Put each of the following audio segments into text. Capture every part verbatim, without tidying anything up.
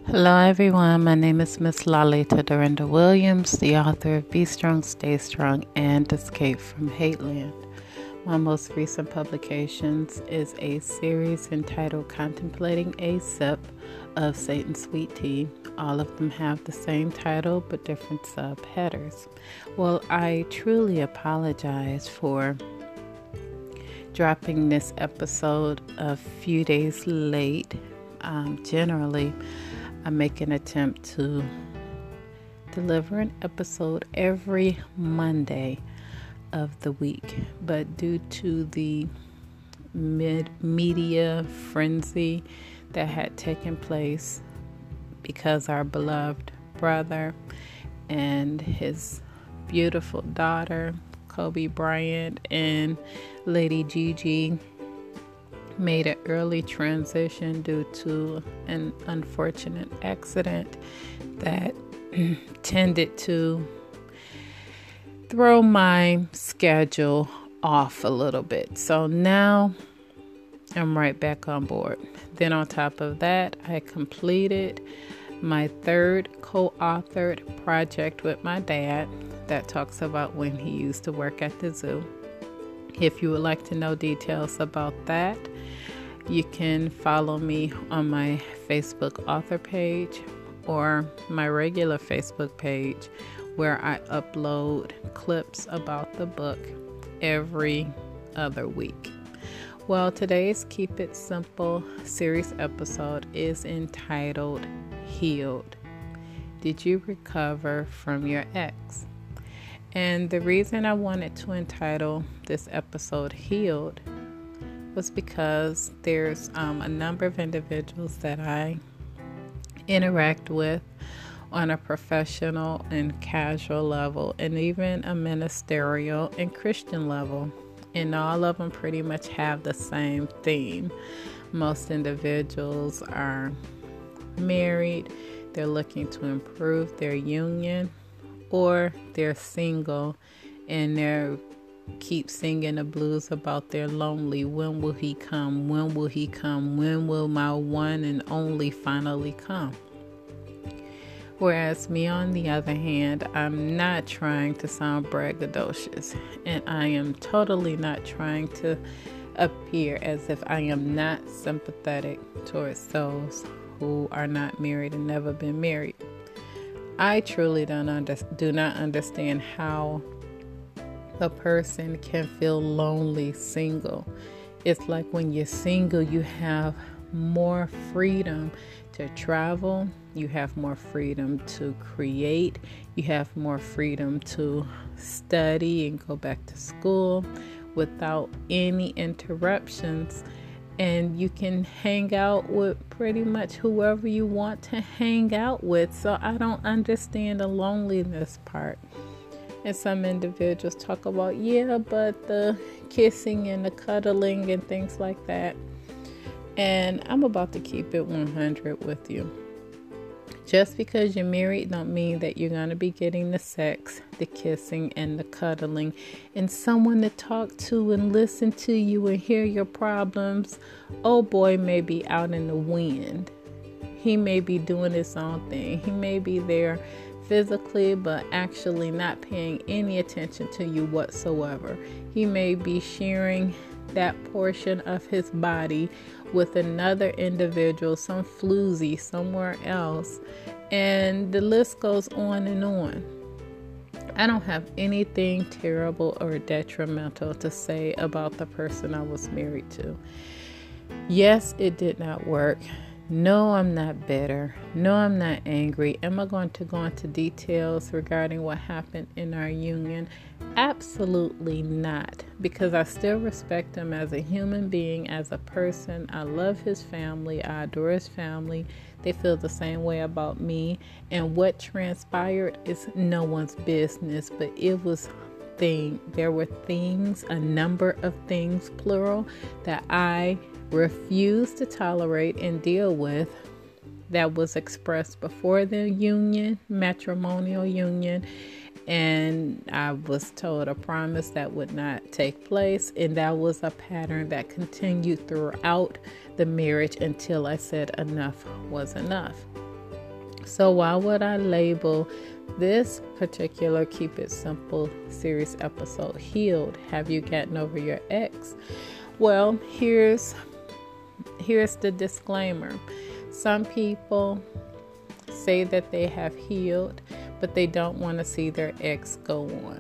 Hello, everyone. My name is Miss Lalita Dorinda Williams, the author of Be Strong, Stay Strong, and Escape from Hateland. My most recent publications is a series entitled Contemplating a Sip of Satan's Sweet Tea. All of them have the same title but different subheaders. Well, I truly apologize for dropping this episode a few days late. Um, generally, I make an attempt to deliver an episode every Monday of the week, but due to the mid media frenzy that had taken place because our beloved brother and his beautiful daughter, Kobe Bryant, and Lady Gigi made an early transition due to an unfortunate accident that tended to throw my schedule off a little bit. So now I'm right back on board. Then on top of that, I completed my third co-authored project with my dad that talks about when he used to work at the zoo. If you would like to know details about that, you can follow me on my Facebook author page or my regular Facebook page, where I upload clips about the book every other week. Well, today's Keep It Simple series episode is entitled Healed. Did you recover from your ex? And the reason I wanted to entitle this episode Healed was because there's um, a number of individuals that I interact with on a professional and casual level, and even a ministerial and Christian level. And all of them pretty much have the same theme. Most individuals are married, they're looking to improve their union, or they're single and they're keep singing the blues about their lonely. When will he come? When will he come? When will my one and only finally come? Whereas me, on the other hand, I'm not trying to sound braggadocious, and I am totally not trying to appear as if I am not sympathetic towards those who are not married and never been married. I truly don't under, do not understand how a person can feel lonely single. It's like when you're single, you have more freedom to travel, you have more freedom to create, you have more freedom to study and go back to school without any interruptions, and you can hang out with pretty much whoever you want to hang out with. So I don't understand the loneliness part. And some individuals talk about, yeah, but the kissing and the cuddling and things like that. And I'm about to keep it one hundred with you. Just because you're married don't mean that you're going to be getting the sex, the kissing, and the cuddling, and someone to talk to and listen to you and hear your problems. Oh boy may be out in the wind. He may be doing his own thing. He may be there physically, but actually not paying any attention to you whatsoever. He may be sharing that portion of his body with another individual, some floozy somewhere else, and the list goes on and on. I don't have anything terrible or detrimental to say about the person I was married to. Yes, it did not work. No, I'm not bitter. No, I'm not angry. Am I going to go into details regarding what happened in our union? Absolutely not, because I still respect him as a human being, as a person. I love his family. I adore his family. They feel the same way about me. And what transpired is no one's business, but it was thing. There were things, a number of things, plural, that I refuse to tolerate and deal with that was expressed before the union, matrimonial union, and I was told a promise that would not take place, and that was a pattern that continued throughout the marriage until I said enough was enough. So why would I label this particular Keep It Simple series episode Healed? Have you gotten over your ex? Well, here's here's the disclaimer. Some people say that they have healed, but they don't want to see their ex go on.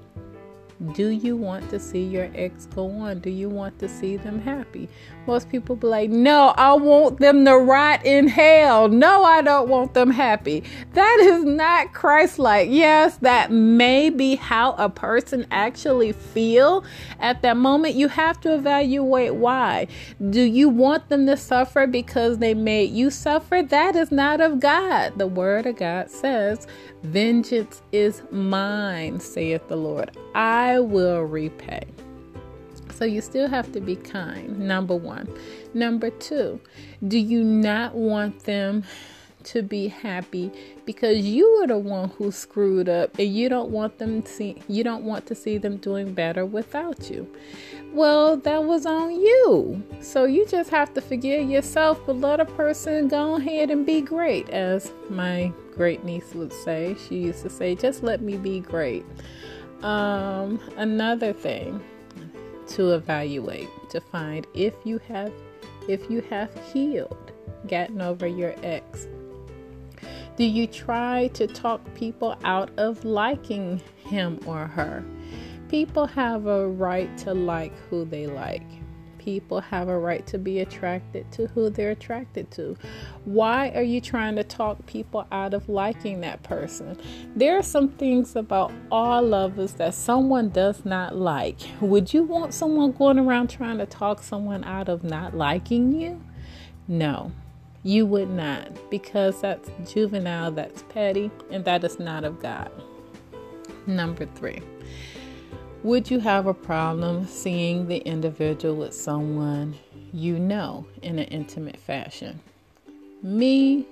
Do you want to see your ex go on? Do you want to see them happy? Most people be like, no, I want them to rot in hell. No, I don't want them happy. That is not Christ-like. Yes, that may be how a person actually feel at that moment. You have to evaluate why. Do you want them to suffer because they made you suffer? That is not of God. The word of God says, vengeance is mine, saith the Lord. I will repay. So you still have to be kind, number one. Number two, do you not want them to be happy because you were the one who screwed up and you don't want them to see, you don't want to see them doing better without you? Well, that was on you. So you just have to forgive yourself, but let a person go ahead and be great. As my great niece would say, she used to say, just let me be great. Um, another thing to evaluate, to find if you have, if you have healed, gotten over your ex. Do you try to talk people out of liking him or her? People have a right to like who they like. People have a right to be attracted to who they're attracted to. Why are you trying to talk people out of liking that person? There are some things about all of us that someone does not like. Would you want someone going around trying to talk someone out of not liking you? No, you would not, because that's juvenile, that's petty, and that is not of God. Number three. Would you have a problem seeing the individual with someone you know in an intimate fashion? Me,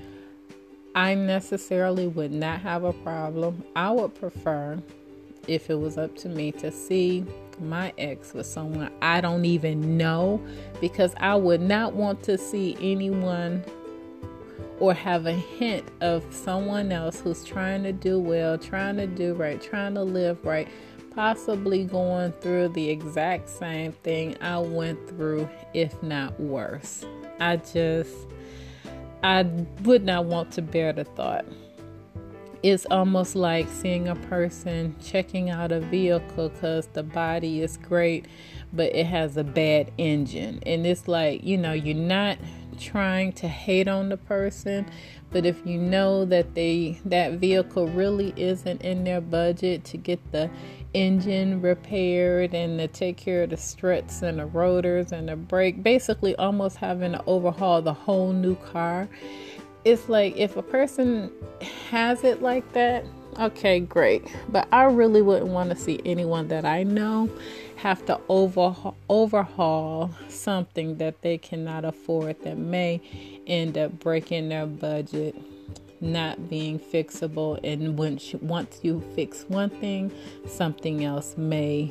I necessarily would not have a problem. I would prefer, if it was up to me, to see my ex with someone I don't even know, because I would not want to see anyone or have a hint of someone else who's trying to do well, trying to do right, trying to live right, possibly going through the exact same thing I went through, if not worse. I just, I would not want to bear the thought. It's almost like seeing a person checking out a vehicle because the body is great, but it has a bad engine. And it's like, you know, you're not trying to hate on the person, but if you know that they that vehicle really isn't in their budget to get the engine repaired and to take care of the struts and the rotors and the brake, basically almost having to overhaul the whole new car. It's like, if a person has it like that, okay, great. But I really wouldn't want to see anyone that I know have to overhaul, overhaul something that they cannot afford, that may end up breaking their budget, not being fixable. And once you, once you fix one thing, something else may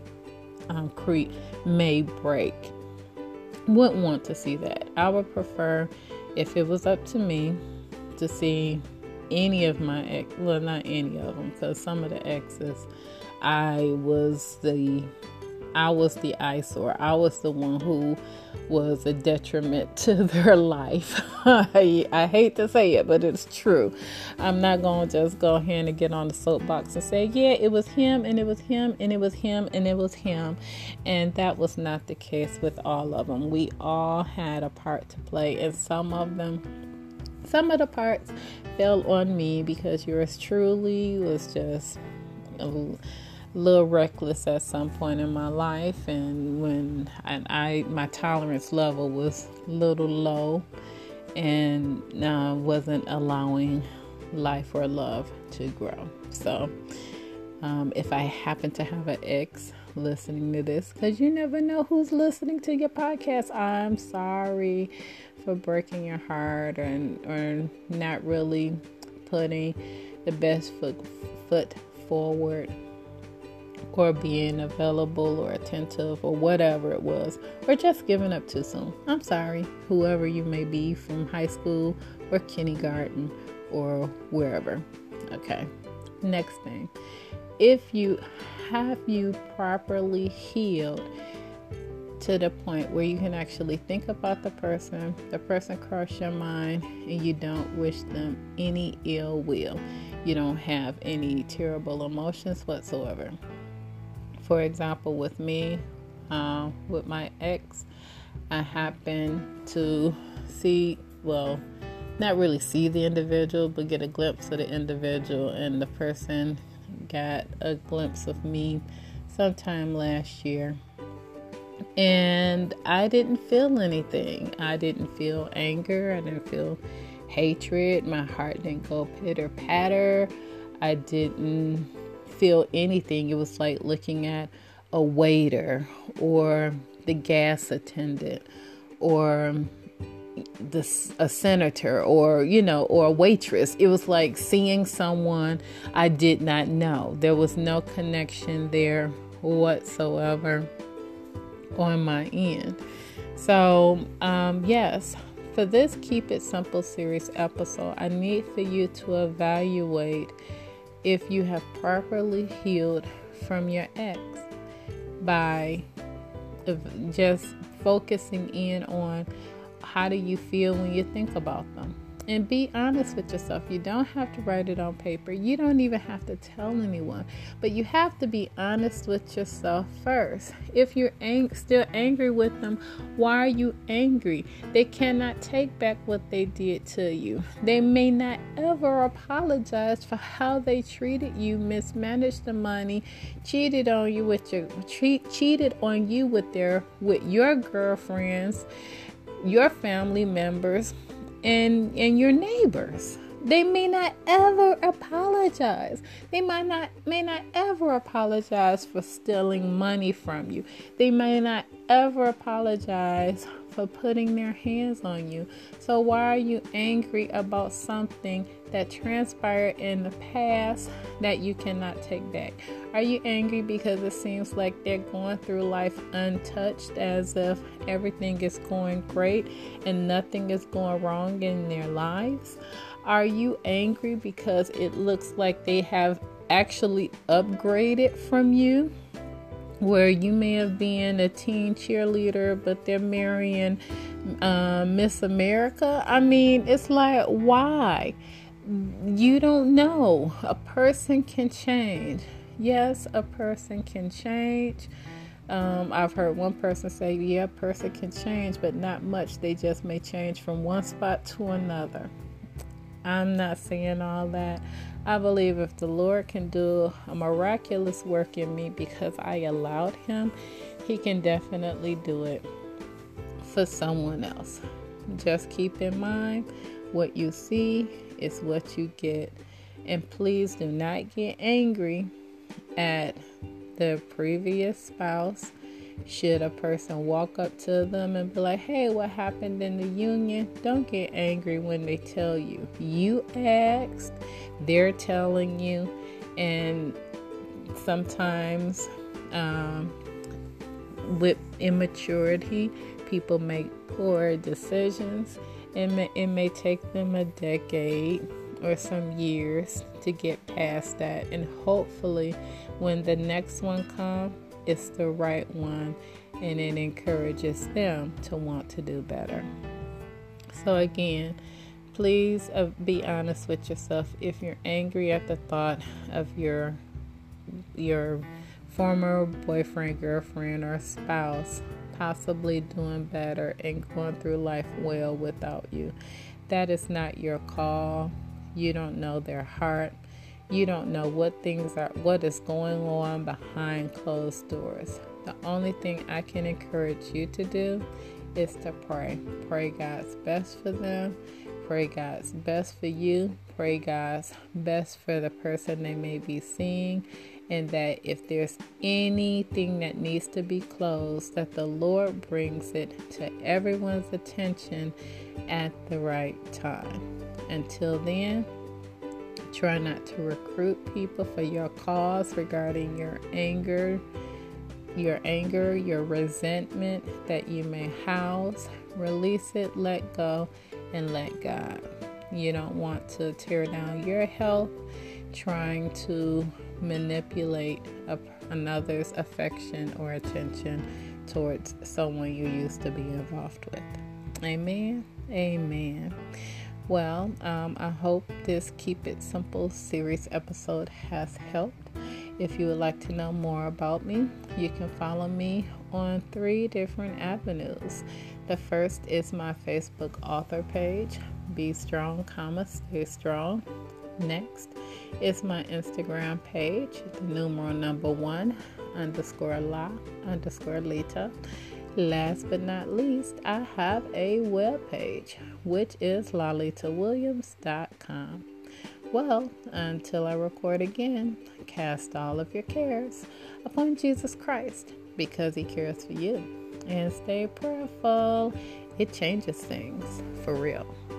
um, create, may break. Wouldn't want to see that. I would prefer, if it was up to me, to see any of my ex, well, not any of them, because some of the exes, I was the, I was the eyesore. I was the one who was a detriment to their life. I, I hate to say it, but it's true. I'm not going to just go ahead and get on the soapbox and say, yeah, it was him, and it was him, and it was him, and it was him. And that was not the case with all of them. We all had a part to play, and some of them, some of the parts fell on me, because yours truly was just a little reckless at some point in my life, and when I, I my tolerance level was a little low, and uh, wasn't allowing life or love to grow. So um, if I happen to have an ex listening to this, because you never know who's listening to your podcast, I'm sorry for breaking your heart, and or not really putting the best foot foot forward, or being available or attentive or whatever it was, or just giving up too soon. I'm sorry, whoever you may be, from high school, or kindergarten or wherever. Okay. Next thing, if you have you properly healed to the point where you can actually think about the person, the person crossed your mind, and you don't wish them any ill will. You don't have any terrible emotions whatsoever. For example, with me, uh, with my ex, I happened to see, well, not really see the individual, but get a glimpse of the individual, and the person got a glimpse of me sometime last year. And I didn't feel anything. I didn't feel anger. I didn't feel hatred. My heart didn't go pitter patter. I didn't feel anything. It was like looking at a waiter or the gas attendant or the, a senator or, you know, or a waitress. It was like seeing someone I did not know. There was no connection there whatsoever on my end. So, um, yes, for this Keep It Simple series episode, I need for you to evaluate if you have properly healed from your ex by just focusing in on how do you feel when you think about them. And be honest with yourself. You don't have to write it on paper. You don't even have to tell anyone. But you have to be honest with yourself first. If you're ang- still angry with them, why are you angry? They cannot take back what they did to you. They may not ever apologize for how they treated you, mismanaged the money, cheated on you with your che- cheated on you with their with your girlfriends, your family members, and and your neighbors. They may not ever apologize. They might not may not ever apologize for stealing money from you. They may not ever apologize for putting their hands on you. So why are you angry about something that transpired in the past that you cannot take back? Are you angry because it seems like they're going through life untouched, as if everything is going great and nothing is going wrong in their lives? Are you angry because it looks like they have actually upgraded from you, where you may have been a teen cheerleader, but they're marrying uh, Miss America? I mean, it's like, why? You don't know. A person can change. Yes, a person can change. Um, I've heard one person say, yeah, a person can change, but not much. They just may change from one spot to another. I'm not saying all that. I believe if the Lord can do a miraculous work in me because I allowed him, he can definitely do it for someone else. Just keep in mind, what you see is what you get. And please do not get angry at the previous spouse. Should a person walk up to them and be like, hey, what happened in the union? Don't get angry when they tell you. You asked, they're telling you, and sometimes um, with immaturity, people make poor decisions. It may, it may take them a decade or some years to get past that, and hopefully when the next one comes, it's the right one, and it encourages them to want to do better. So again, please uh, be honest with yourself. If you're angry at the thought of your your former boyfriend, girlfriend, or spouse possibly doing better and going through life well without you, that is not your call. You don't know their heart. You don't know what things are, what is going on behind closed doors. The only thing I can encourage you to do is to pray. Pray God's best for them. Pray God's best for you. Pray God's best for the person they may be seeing. And that if there's anything that needs to be closed, that the Lord brings it to everyone's attention at the right time. Until then, try not to recruit people for your cause regarding your anger, your anger, your resentment that you may house. Release it, let go, and let God. You don't want to tear down your health trying to manipulate a, another's affection or attention towards someone you used to be involved with. Amen. Amen. Well, um, I hope this Keep It Simple series episode has helped. If you would like to know more about me, you can follow me on three different avenues. The first is my Facebook author page, Be Strong, comma, Stay Strong. Next is my Instagram page, the numeral number one, underscore la, underscore Lita. Last but not least, I have a web page, which is lalita williams dot com. Well, until I record again, cast all of your cares upon Jesus Christ, because he cares for you. And stay prayerful. It changes things for real.